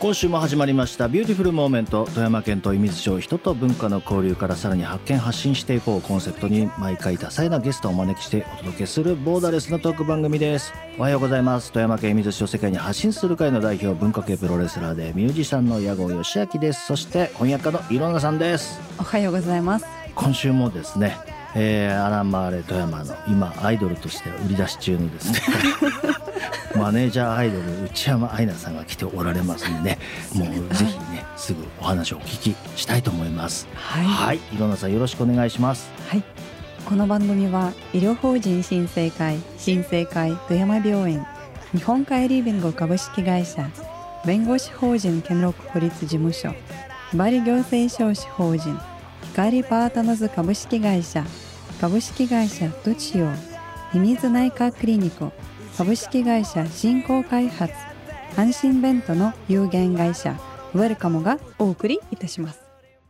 今週も始まりましたビューティフルモーメント。富山県と射水町、人と文化の交流からさらに発見発信していこうコンセプトに、毎回多彩なゲストをお招きしてお届けするボーダレスなトーク番組です。おはようございます。富山県射水市を世界に発信する会の代表、文化系プロレスラーでミュージシャンの矢後義明です。そして翻訳家のいろなさんです。 おはようございます。 今週もですね、アランマーレ富山の今アイドルとして売り出し中のですねマネージャーアイドル内山愛菜さんが来ておられますんで、もうぜひねすぐお話をお聞きしたいと思います。はい、いろなさんよろしくお願いします。 はい、この番組は医療法人新生会富山病院、日本カイリー弁護株式会社、弁護士法人兼六法律事務所、バリ行政書士法人光パートナーズ株式会社、株式会社トチオ、秘密内科クリニコ、株式会社振興開発、安心ベントの有限会社ウェルカモがお送りいたします。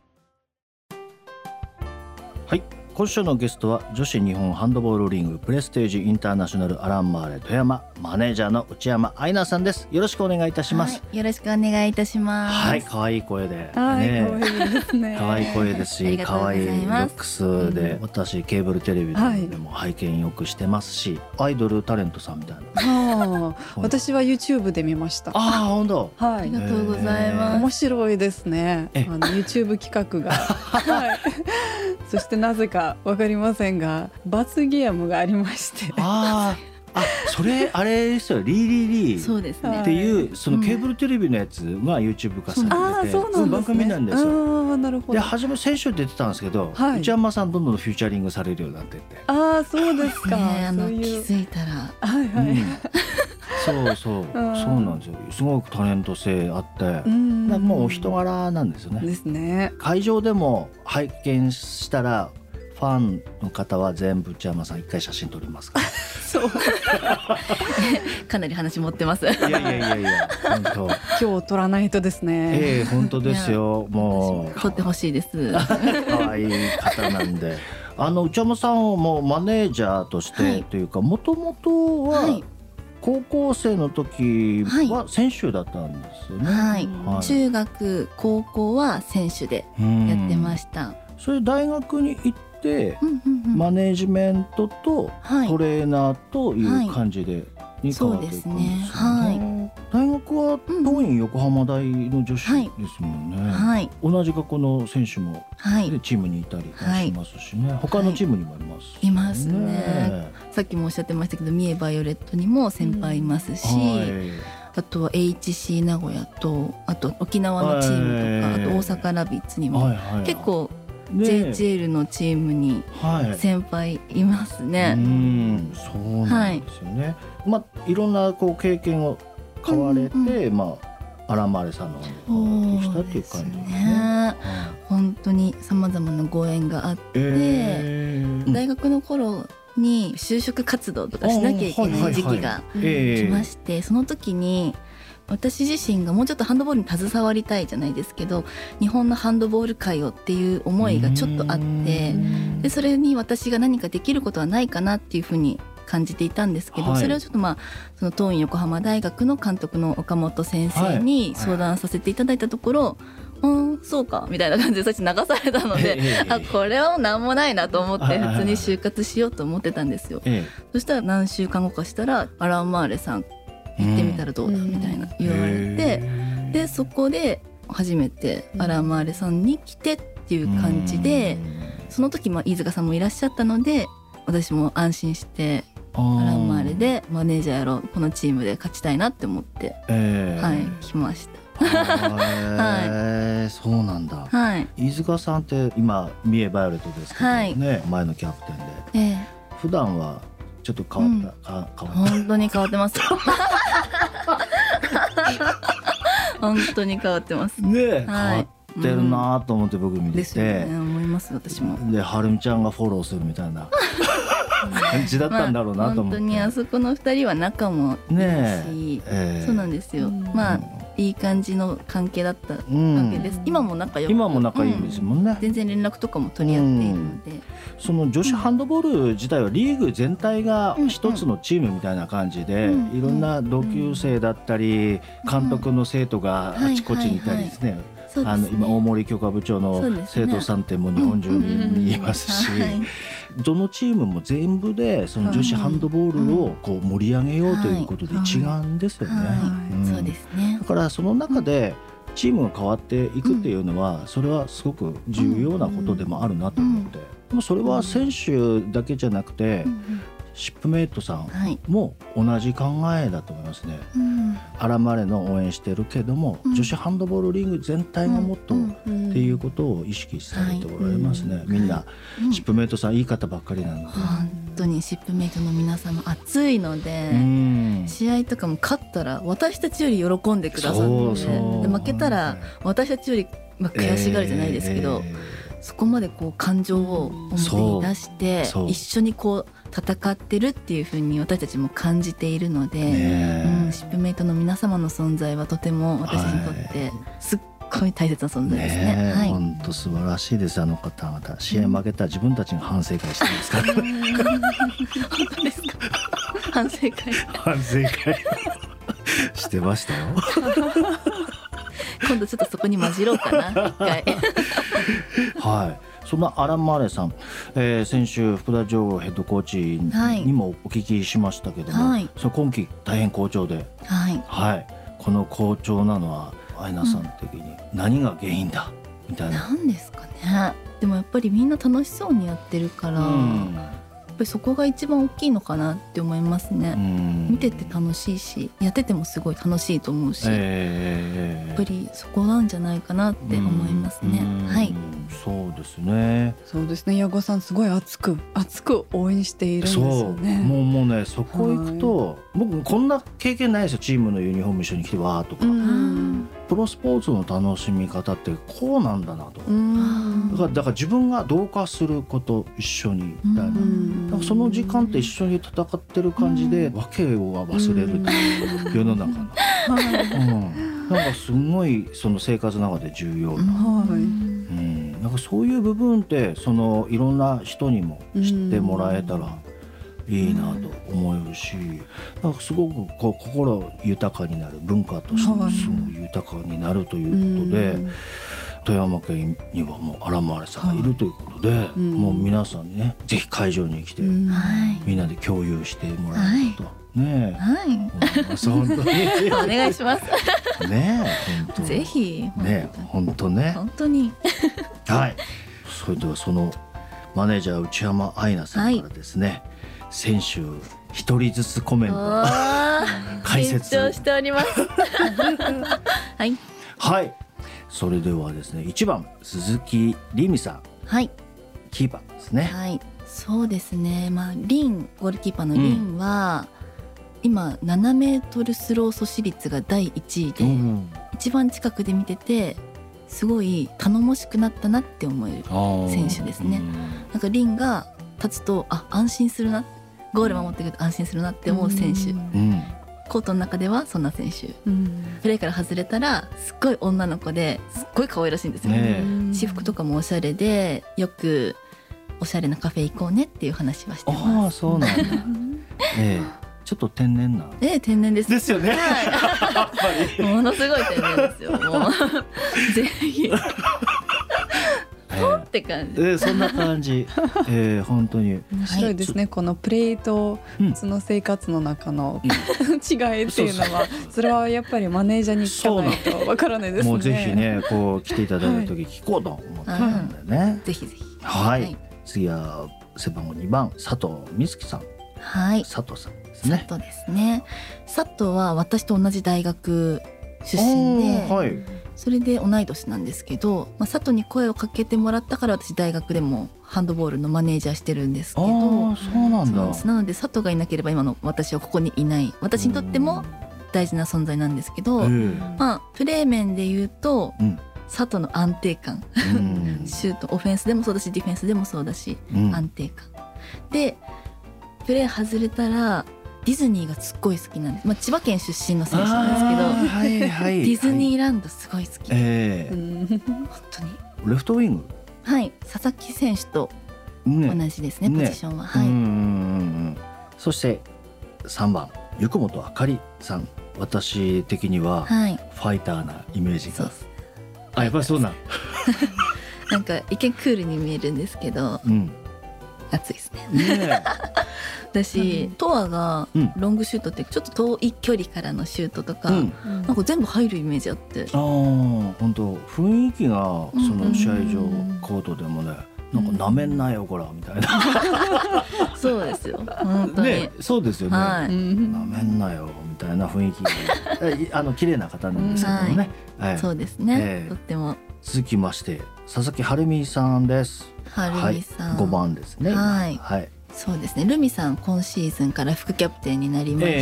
はい、今週のゲストは女子日本ハンドボールリングプレステージインターナショナルアランマーレ富山マネージャーの内山愛菜さんです。よろしくお願いいたします。 はい、よろしくお願いいたします。 はい、可愛い声で、 可愛いですね。 可愛い声ですし、可愛いルックスで、私ケーブルテレビでも拝見よくしてますし、アイドルタレントさんみたいな。 私は YouTube で見ました。 本当。 はい、 ありがとうございます。 面白いですね。YouTube 企画が。はい。そしてなぜかわかりませんが罰ゲームがありまして。 それあれですよ、リーリーリーそうですねっていうそのケーブルテレビのやつが YouTube 化されてて、番組なんですよ。 なるほど。 で初め先週出てたんですけど、内山さんどんどんフューチャリングされるようになってって。 そうですか。 気づいたら、 そうなんですよ。すごくタレント性あって、もうお人柄なんですよね。 ですね。 会場でも拝見したらファンの方は全部内山さん一回写真撮りますから。 そうかなり話持ってます。 いや本当。 今日撮らないとですね。 本当ですよ。もう撮ってほしいです。 可愛い方なんで。内山さんもマネージャーとしてというか、もともとは高校生の時は選手だったんですよね。 中学高校は選手でやってました。 それ大学に行ってマネージメントとトレーナーという感じでに変わっていくんですよね。大学は桐蔭横浜大の女子ですもんね。同じ学校の選手もチームにいたりしますしね。他のチームにもあります。 いますね。さっきもおっしゃってましたけど、三重バイオレットにも先輩いますし、あとは HC 名古屋と、あと沖縄のチームとか、あと大阪ラビッツにも結構JHL のチームに先輩いますね。 そうなんですよね。いろんな経験を買われて、アランマーレさんの方にしたっていう感じですね。 本当にさまざまなご縁があって、大学の頃に就職活動とかしなきゃいけない時期が来まして、その時に私自身がもうちょっとハンドボールに携わりたいじゃないですけど、日本のハンドボール界をっていう思いがちょっとあって、でそれに私が何かできることはないかなっていうふうに感じていたんですけど、それをちょっとその桐蔭横浜大学の監督の岡本先生に相談させていただいたところ、そうかみたいな感じで最初流されたので、これは何もないなと思って普通に就活しようと思ってたんですよ。そしたら何週間後かしたらアランマーレさん行ってみたらどうだみたいな言われて、でそこで初めてアランマーレさんに来てっていう感じで、その時飯塚さんもいらっしゃったので、私も安心してアランマーレでマネージャーやろう、このチームで勝ちたいなって思って、来ました。 そうなんだ。飯塚さんって今三重バイオレットですけどね、前のキャプテンで、普段はちょっと変わった。 本当に変わってます本当に変わってますね。変わってるなと思って僕見てて、 ですよね、思います私も。 ではるみちゃんがフォローするみたいな感じだったんだろうなと思って。 本当にあそこの2人は仲もいいし、そうなんですよ。 いい感じの関係だったわけです、今も仲良く、 今も仲いいですもんね、 全然連絡とかも取り合っているので、 その女子ハンドボール自体はリーグ全体が一つのチームみたいな感じで、いろんな同級生だったり監督の生徒があちこちにいたりですね、今大森教科部長の生徒さんってもう日本中にいますし、どのチームも全部でその女子ハンドボールをこう盛り上げようということで一丸ですよね。 そうですね。 だからその中でチームが変わっていくっていうのは、それはすごく重要なことでもあるなと思って、でもそれは選手だけじゃなくて、シップメイトさんも同じ考えだと思いますね。アラマレの応援してるけども、女子ハンドボールリーグ全体がもっとっていうことを意識されておられますね。みんなシップメイトさんいい方ばっかりなので、 本当にシップメイトの皆さんも熱いので、試合とかも勝ったら私たちより喜んでくださって、で負けたら私たちより悔しがるじゃないですけど、そこまでこう感情を表に出して一緒にこう戦ってるっていう風に私たちも感じているので、シップメイトの皆様の存在はとても私にとってすっごい大切な存在ですね。 本当素晴らしいです。あの方々試合負けたら自分たちが反省会してますから本当ですか？反省会してましたよ今度ちょっとそこに混じろうかな一回はい、そんなアラン・マーレさん、先週福田城ヘッドコーチにもお聞きしましたけども、その今季大変好調で、この好調なのはアイナさん的に何が原因だみたいな。 なんですかね。でもやっぱりみんな楽しそうにやってるから、やっぱりそこが一番大きいのかなって思いますね。見てて楽しいし、やっててもすごい楽しいと思うし、やっぱりそこなんじゃないかなって思いますね。 そうですね。 そうですね。矢後さんすごい熱く応援しているんですよね。 もうね、そこ行くと、僕こんな経験ないですよ。チームのユニフォーム一緒に着てわーとか、プロスポーツの楽しみ方ってこうなんだなと。だから自分が同化すること一緒にみたいな。だからその時間って一緒に戦ってる感じで訳を忘れる世の中の。なんかすごいその生活の中で重要な。なんかそういう部分ってそのいろんな人にも知ってもらえたらいいなと思えるし、なんかすごくこう心豊かになる、文化としてもすごい豊かになるということで、富山県にはもうアラン・マーレさんがいるということで、もう皆さんにね、ぜひ会場に来てみんなで共有してもらえるとね。本当にお願いしますね。 ぜひね、本当ね、 本当にはい。それではそのマネージャー内山愛菜さんからですね、選手一人ずつコメント解説緊張しておりますはい、それではですね、1番鈴木りみさん、キーパーですね。 そうですね、リンゴールキーパーのリンは、今7メートルスロー阻止率が第1位で、一番近くで見ててすごい頼もしくなったなって思える選手ですね。なんかリンが立つと安心するな、ゴール守ってくると安心するなって思う選手、コートの中ではそんな選手、プレーから外れたらすっごい女の子ですっごい可愛らしいんですよ、私服とかもおしゃれで、よくおしゃれなカフェ行こうねっていう話はしてます。 そうなんだちょっと天然な。 天然ですですよね。 ものすごい天然ですよ。もうぜひポンって感じ。 そんな感じ。本当に面白いですね。このプレーとその生活の中の違いっていうのは、それはやっぱりマネージャーに聞かないとわからないですね。 もうぜひね、こう来ていただいた時聞こうと思ってるんだよね。 ぜひぜひ。 次は背番号2番佐藤美月さん。佐藤さんですね。 佐藤ですね。佐藤は私と同じ大学出身で、それで同い年なんですけど、佐藤に声をかけてもらったから私大学でもハンドボールのマネージャーしてるんですけど、 そうなんだ。 なので佐藤がいなければ今の私はここにいない、私にとっても大事な存在なんですけど、プレー面で言うと、佐藤の安定感シュート、オフェンスでもそうだしディフェンスでもそうだし、安定感でプレー外れたらディズニーがすっごい好きなんです。千葉県出身の選手なんですけど、 はいはい、 ディズニーランドすごい好き、本当に。 レフトウィング、 はい、佐々木選手と同じですね、ポジションは。はい。 そして3番横本あかりさん、私的にはファイターなイメージが、あ、やっぱりそうなんか一見クールに見えるんですけど、熱いですね。私トアがロングシュートってちょっと遠い距離からのシュートとか、なんか全部入るイメージあって、 本当雰囲気がその試合場コートでもね、なんかなめんなよこらみたいなそうですよ本当に、 ね、そうですよね、なめんなよみたいな雰囲気が綺麗な方なんですけどもね、 そうですね、とっても。 続きまして佐々木はるみさんです。 はるみさん、 5番ですね。 はい、そうですね。ルミさん今シーズンから副キャプテンになりまして、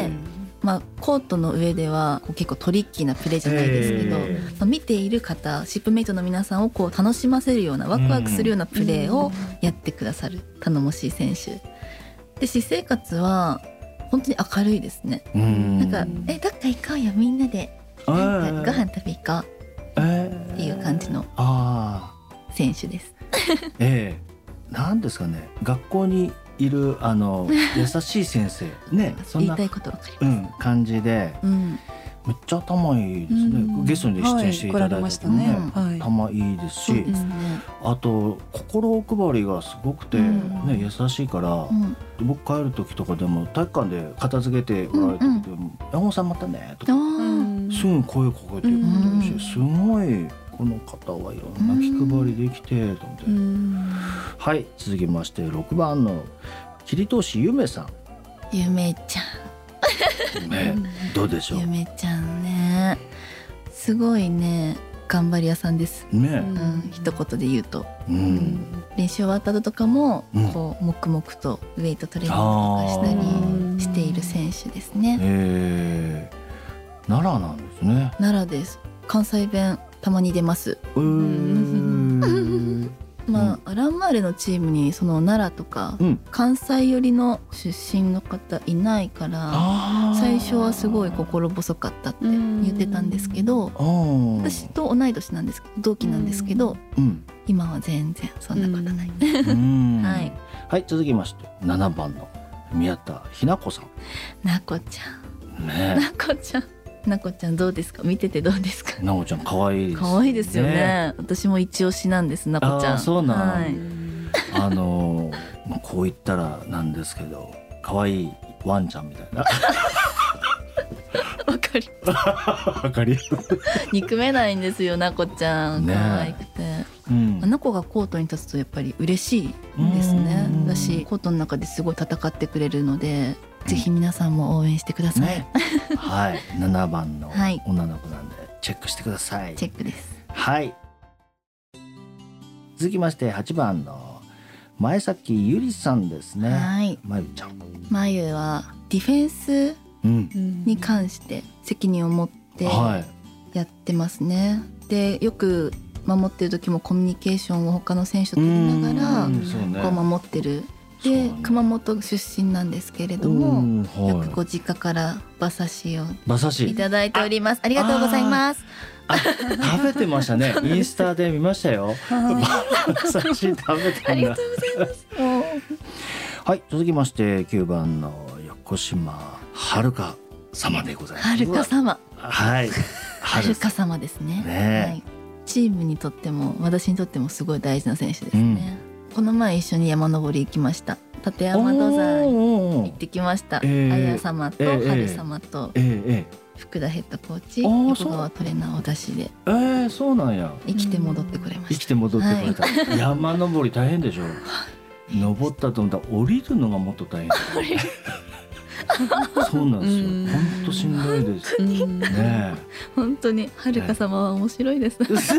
コートの上では結構トリッキーなプレーじゃないですけど、見ている方、シップメイトの皆さんをこう楽しませるようなワクワクするようなプレーをやってくださる頼もしい選手で、私生活は本当に明るいですね。なんかどっか行こうよみんなで、なんかご飯食べ行こうっていう感じの選手です。 なんですかね、学校にいる優しい先生ね、そんな言いたいことわかります、感じで、めっちゃ頭いいですね。ゲストに出演していただいてね、頭いいですし、あと心配りがすごくてね、優しいから、僕帰る時とかでも体育館で片付けておられた時でも「山本さんまたね」とかすぐ声かけてくれるし、すごいこの方はいろんな気配りできてと思って。はい、続きまして6番の桐通ゆめさん。 ゆめちゃんね、どうでしょう。 ゆめちゃんね、すごいね、頑張り屋さんですね、一言で言うと、練習終わった後とかもこう黙々とウェイトトレーニングとかしたりしている選手ですね。 奈良なんですね。 奈良です。関西弁たまに出ます。アランマーレのチームにその奈良とか関西寄りの出身の方いないから、最初はすごい心細かったって言ってたんですけど、私と同い年なんですけど、同期なんですけど、今は全然そんなことない。 はい、続きまして7番の宮田ひな子さん。 なこちゃん、なこちゃん、なこちゃんどうですか、見ててどうですか。 なこちゃん可愛いですね。 可愛いですよね。私も一押しなんです、なこちゃん。 そうなん、こう言ったらなんですけど、可愛いワンちゃんみたいな。 わかりわかり憎めないんですよ、なこちゃん。可愛くて、なこがコートに立つとやっぱり嬉しいですね。だしコートの中ですごい戦ってくれるので、ぜひ皆さんも応援してください。 はい、7番の女の子なんでチェックしてください。 チェックです。 はい。続きまして8番の前崎ゆりさんですね。はい。まゆちゃん。 まゆはディフェンスに関して責任を持ってやってますね。で、よく守ってる時もコミュニケーションを他の選手と取りながらこう守ってる。で、熊本出身なんですけれども、よくご実家から馬刺しをいただいております。ありがとうございます。 食べてましたね。インスタで見ましたよ。馬刺し食べたんだ。 ありがとうございます。 はい、続きまして9番の横島はるか様でございます。 はるか様。 はい。 はるか様ですね。チームにとっても私にとってもすごい大事な選手ですね。この前一緒に山登り行きました。立山登山行ってきました。あや様と春様と福田ヘッドコーチ、横川トレーナーを出しで。 そうなんや。 生きて戻ってくれました。 生きて戻ってくれた。山登り大変でしょ。登ったと思ったら降りるのがもっと大変。そうなんですよ。本当しんどいですね。 本当にはるか様は面白いです。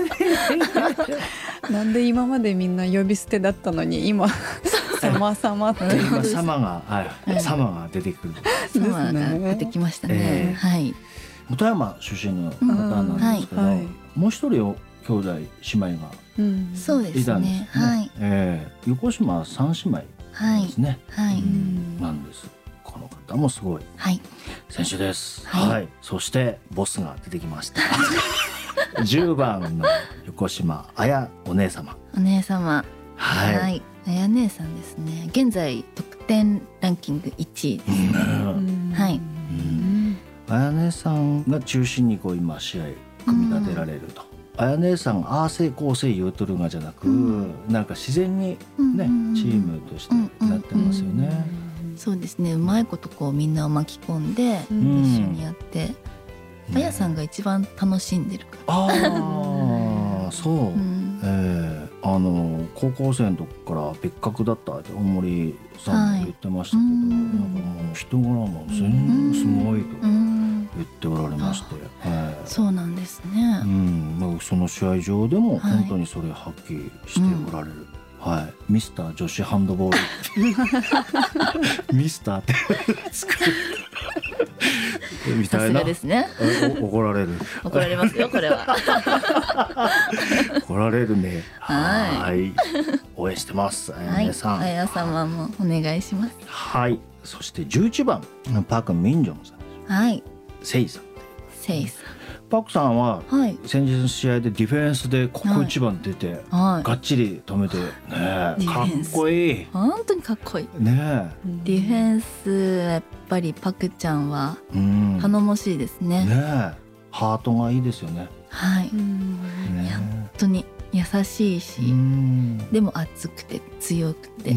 なんで今までみんな呼び捨てだったのに今様って今様が出てくる。 様が出てきましたね。はい。 富山出身の方なんですけど、もう一人兄弟姉妹がそうですね。はい。 横島三姉妹ですね。 はい。 なんです。 この方もすごい選手です。はい、そしてボスが出てきました10番の横島綾お姉様。はい、 綾姉さんですね。現在得点ランキング1位ですね。はい、 綾姉さんが中心にこう今試合組み立てられると。綾姉さんがああせいこうせい言うとるがじゃなく、なんか自然にね、チームとしてなってますよね。 そうですね。うまいことこうみんなを巻き込んで一緒にやって、綾さんが一番楽しんでるから。 ああ、そう。高校生の時から別格だったって大森さんも言ってましたけど、なんかもう人柄も全然すごいと言っておられまして、 そうなんですね。 その試合上でも本当にそれ発揮しておられる。はい、ミスター女子ハンドボールミスターって作るみたいな。 さすがですね。 怒られる。 怒られますよこれは。 怒られるね。はい。応援してます。綾さん。 綾様もお願いします。 はい。そして11番パクミンジョンさん。 はい。 セイさん。 セイさん。 パクさんは先日の試合でディフェンスでここ一番出てがっちり止めてね、かっこいい。 本当にかっこいいね。 ディフェンスやっぱりパクちゃんは頼もしいですね。 ハートがいいですよね。 はい。本当に優しいし、でも熱くて強くて。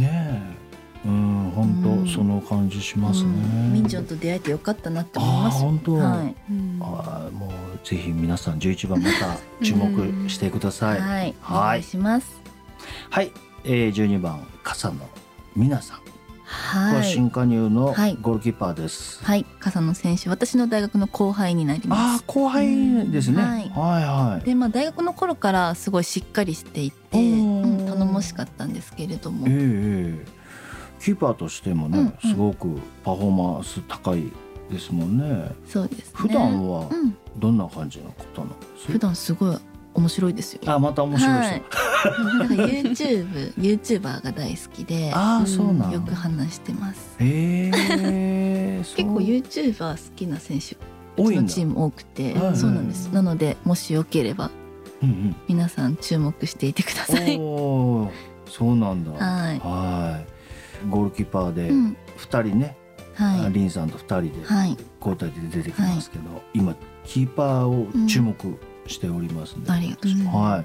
本当その感じしますね。 ミンジョンと出会えてよかったなって思います。 本当。もうぜひ皆さん11番また注目してください。 はい。お願いします。 はい。12番笠野美奈さん。 はい。 新加入のゴールキーパーです。 はい。笠野選手、私の大学の後輩になります。 後輩ですね。はいはい。 で、大学の頃からすごいしっかりしていて、頼もしかったんですけれども。 キーパーとしてもね、すごくパフォーマンス高いですもんね。 そうですね。 普段はどんな感じの方なんです？ 普段すごい面白いですよ。 また面白い人。 なんか YouTuber が大好きで、 そうなん。 よく話してます。 結構 YouTuber 好きな選手うちのチーム多くて、そうなんです。なのでもしよければ皆さん注目していてください。 そうなんだ。はい。ゴールキーパーで2人ね、リンさんと2人で交代で出てきますけど、今キーパーを注目しておりますので、 ありがとうございます。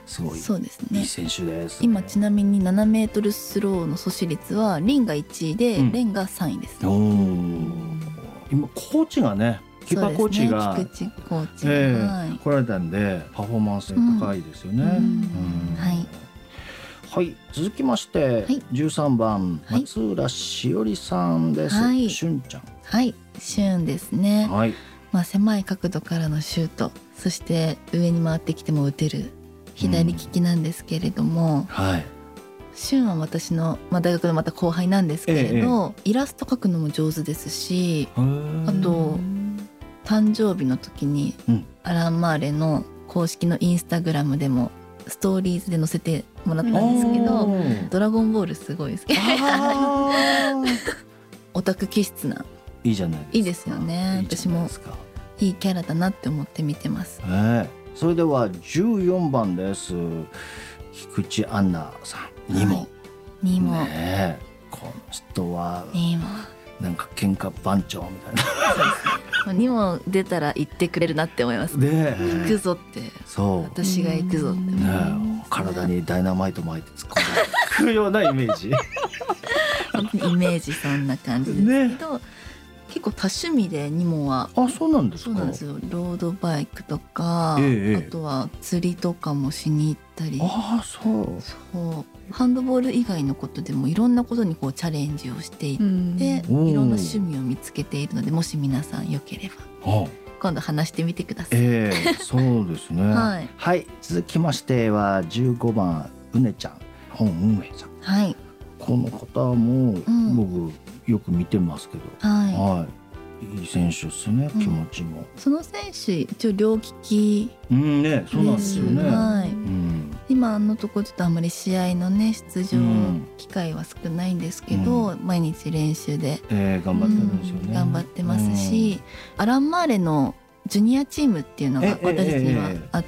すごいいい選手です。 今ちなみに7メートルスローの阻止率はリンが1位でレンが3位です。 今コーチがね、キーパーコーチが菊池コーチ来られたんでパフォーマンス高いですよね。はい、続きまして13番松浦しおりさんです。しゅんちゃん。はい、 しゅんですね。狭い角度からのシュート、そして上に回ってきても打てる左利きなんですけれども、しゅんは私の大学のまた後輩なんですけれど、イラスト描くのも上手ですし、あと誕生日の時にアランマーレの公式のインスタグラムでもストーリーズで載せてもらったんですけど、ドラゴンボールすごい好き。オタク気質な。 いいじゃないですか。 いいですよね。私もいいキャラだなって思って見てます。 それでは14番です。菊池アンナさん。ニモ。この人はなんか喧嘩番長みたいな。にも出たら言ってくれるなって思います。行くぞって。私が行くぞって。 体にダイナマイト巻いて突っ込んでくるようなイメージ。 本当にイメージそんな感じですけど、結構多趣味でニモは。 そうなんですか。 そうなんですよ。ロードバイクとか、あとは釣りとかもしに行ったり。そうハンドボール以外のことでもいろんなことにこうチャレンジをしていって、いろんな趣味を見つけているので、もし皆さんよければ今度話してみてください。 そうですね。はい、続きましては15番うねちゃん、本運営さん。この方も僕よく見てますけど、いい選手ですね。気持ちも。 その選手一応両利き。 そうなんですよね。 今のところちょっとあんまり試合のね出場機会は少ないんですけど、毎日練習で、 頑張ってるんですよね。 頑張ってますし、アランマーレのジュニアチームっていうのが私たちにはあって、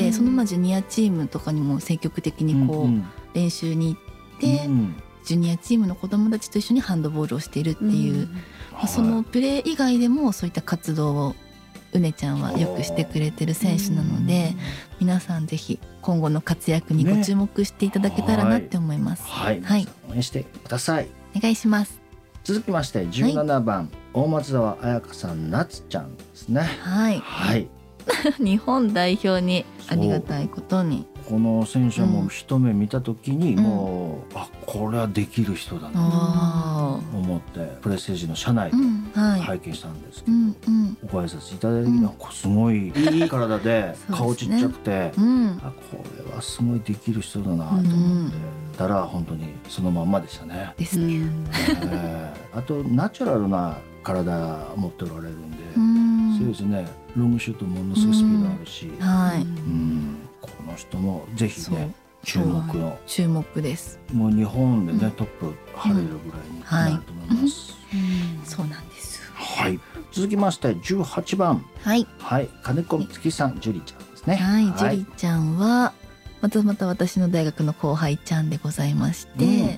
そのジュニアチームとかにも積極的にこう練習に行って、ジュニアチームの子どもたちと一緒にハンドボールをしているっていう、そのプレー以外でもそういった活動をうねちゃんはよくしてくれてる選手なので、皆さんぜひ今後の活躍にご注目していただけたらなって思います。 はい、応援してください。 お願いします。 続きまして17番、大松沢彩香さん、なつちゃんですね。 はい、日本代表にありがたいことにこの選手はもう一目見た時にもう、これはできる人だなと思ってプレステージの社内で拝見したんですけど、ご挨拶いただいた時にすごいいい体で顔ちっちゃくて、これはすごいできる人だなと思ってたら本当にそのまんまでしたね。 ですね。 あとナチュラルな体持っておられるんで、そうですね。ロングシュートものすごいスピードあるし、この人もぜひね注目です。もう日本でねトップ張れるぐらいになると思います。 そうなんです。 はい。続きまして18番、金子美月さん、ジュリちゃんですね。 ジュリちゃんはまた私の大学の後輩ちゃんでございまして、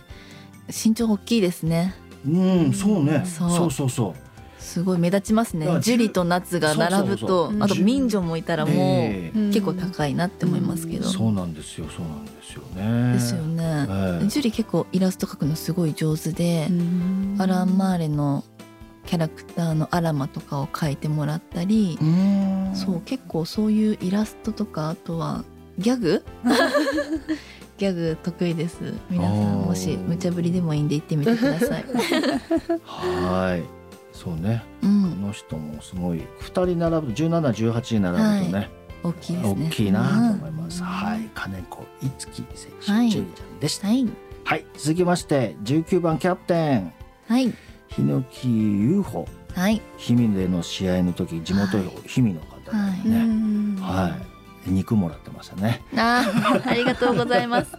身長大きいですね。 そうね。そうすごい目立ちますね。ジュリとナツが並ぶと、あと民女もいたらもう結構高いなって思いますけど。 そうなんですよね。 ですよね。ジュリ結構イラスト描くのすごい上手で、アランマーレのキャラクターのアラマとかを描いてもらったり、そう結構そういうイラストとか、あとはギャグギャグ得意です。皆さんもし無茶ぶりでもいいんで行ってみてください。 そうね、この人もすごい2人並ぶ17、18に並ぶとね、 大きいですね。 大きいなと思います。金子いつき選手、ジュリちゃんでした。続きまして19番キャプテン、日野木優穂、氷見での試合の時地元氷見の方でね、肉もらってましたね。 ありがとうございます。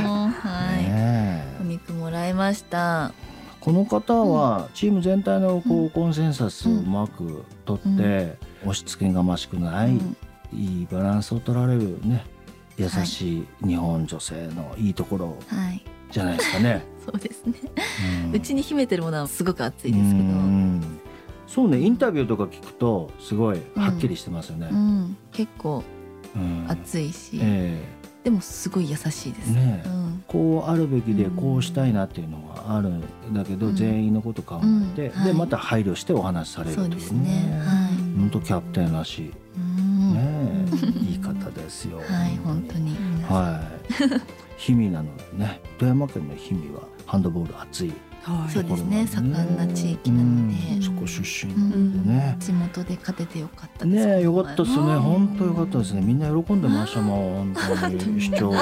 お肉もらいました。 この方はチーム全体のコンセンサスをうまくとって押し付けがましくないいいバランスを取られるね、優しい日本女性のいいところじゃないですかね。 そうですね。うちに秘めてるものはすごく熱いですけど、 そうね、インタビューとか聞くとすごいはっきりしてますよね。 結構熱いし、でもすごい優しいですね。こうあるべきでこうしたいなっていうのがあるんだけど、全員のこと考えて、でまた配慮してお話しされるというね。本当キャプテンらしいいい方ですよ。 本当に。 氷見なのでね、富山県の氷見はハンドボール熱い。 そうですね、盛んな地域なので、 そこ出身なんでね、 地元で勝ててよかったですね。 よかったですね、本当よかったですね。みんな喜んでましたもん、本当に市長も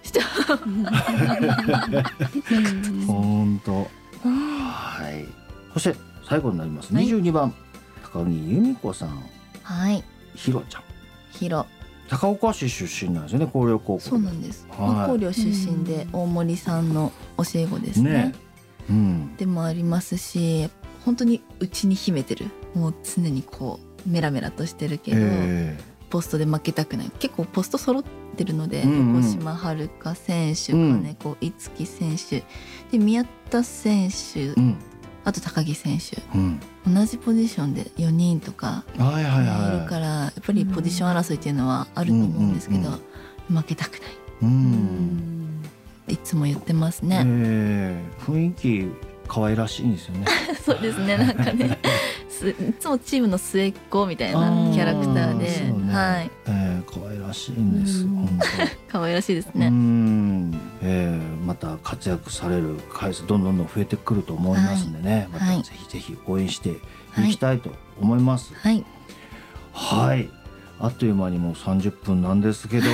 本当。そして最後になります22番、高木由美子さん、ひろちゃん。高岡市出身なんですよね、広陵高校。 そうなんです。広陵出身で大森さんの教え子ですね。でもありますし、本当にうちに秘めてる、もう常にこうメラメラとしてるけど、ポストで負けたくない。結構ポスト揃ってるので、横島遥選手、金子いつき選手で、宮田選手、あと高木選手、同じポジションで4人とかいるから、やっぱりポジション争いっていうのはあると思うんですけど、負けたくない、いつも言ってますね。 雰囲気可愛らしいんですよね。 そうですね、なんかねいつもチームの末っ子みたいなキャラクターで、 可愛らしいんです。本当可愛らしいですね。 また活躍される回数どんどん増えてくると思いますんでね、またぜひぜひ応援していきたいと思います。あっという間にもう30分なんですけど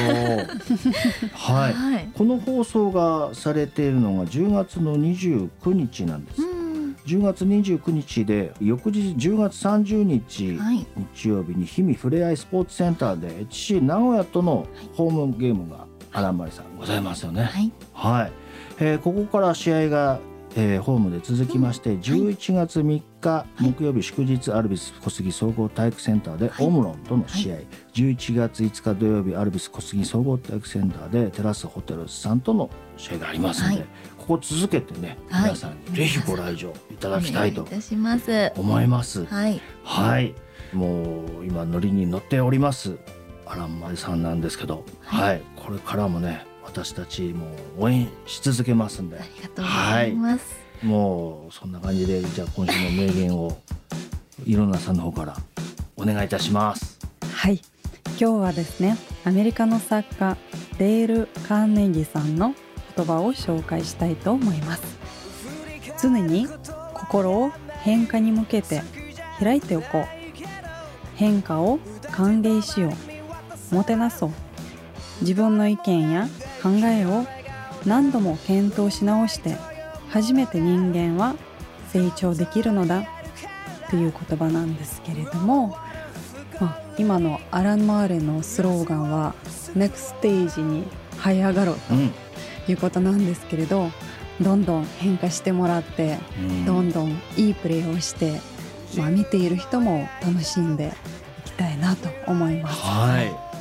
この放送がされているのが10月の29日なんです。10月29日で、翌日10月30日、日曜日に氷見ふれあいスポーツセンターで HC 名古屋とのホームゲームがアランマリさんございますよね。 はい、 はい。ここから試合が、ホームで続きまして、11月3日木曜日祝日アルビス小杉総合体育センターでオムロンとの試合、11月5日土曜日アルビス小杉総合体育センターでテラスホテルズさんとの試合がありますので、ここ続けてね、皆さんにぜひご来場いただきたいと思います。はい、はい、もう今ノリに乗っておりますアランマリさんなんですけど、はい、これからもね私たちも応援し続けますんで、 ありがとうございます。 はい、もうそんな感じで、じゃあ今週の名言をいろんなさんの方からお願いいたします。 はい、今日はですね、アメリカの作家デール・カーネギーさんの言葉を紹介したいと思います。常に心を変化に向けて開いておこう。変化を歓迎しよう。もてなそう。自分の意見や考えを何度も検討し直して初めて人間は成長できるのだという言葉なんですけれども、今のアラン・マーレのスローガンは NEXT ステージに這い上がろうということなんですけれど、どんどん変化してもらって、どんどんいいプレーをして、見ている人も楽しんでいきたいなと思います。 はい、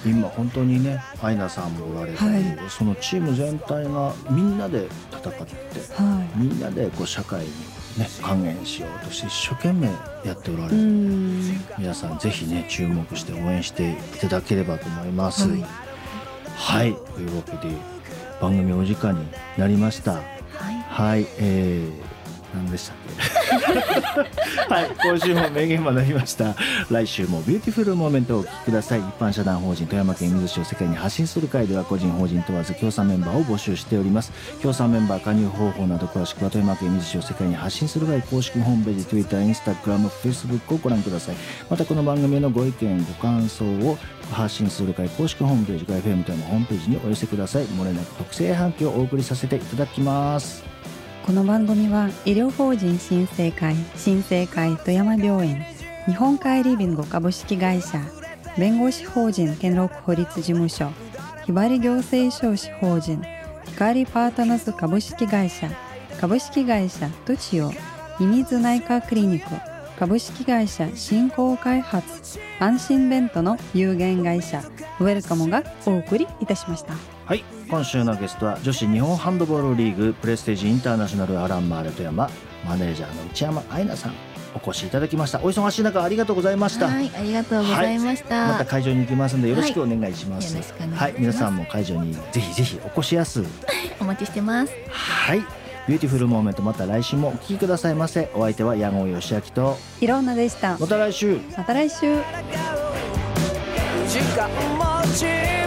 今本当にねアイナさんもおられたり、そのチーム全体がみんなで戦って、みんなでこう社会に、ね、還元しようとして一生懸命やっておられる。皆さんぜひね注目して応援していただければと思います。はい、というわけで番組お時間になりました。はい、何でしたっけはい、今週も名言学びました。来週もビューティフルモーメントをお聞きください。一般社団法人富山県水市を世界に発信する会では、個人法人問わず協賛メンバーを募集しております。協賛メンバー加入方法など詳しくは富山県水市を世界に発信する会公式ホームページ Twitter、Instagram、Facebook をご覧ください。またこの番組へのご意見ご感想を発信する会公式ホームページ、FM 富山ホームページにお寄せください。漏れなく特製版記をお送りさせていただきます。 この番組は医療法人新生会富山病院、日本海リビング株式会社、弁護士法人兼六法律事務所、ひばり行政書士法人光パートナーズ株式会社トチオ、ミミズ内科クリニック株式会社振興開発、安心ベントの有限会社ウェルカモがお送りいたしました。 はい、今週のゲストは女子日本ハンドボールリーグプレステージインターナショナルアランマーレ富山マネージャーの内山愛菜さんお越しいただきました。お忙しい中ありがとうございました。 はい、ありがとうございました。 また会場に行きますのでよろしくお願いします。はい、皆さんも会場にぜひぜひお越しやすお待ちしてます。 はい、ビューティフルモーメント、また来週もお聞きくださいませ。お相手は矢後義明といろんなでした。 また来週。 また来週。 時間持ち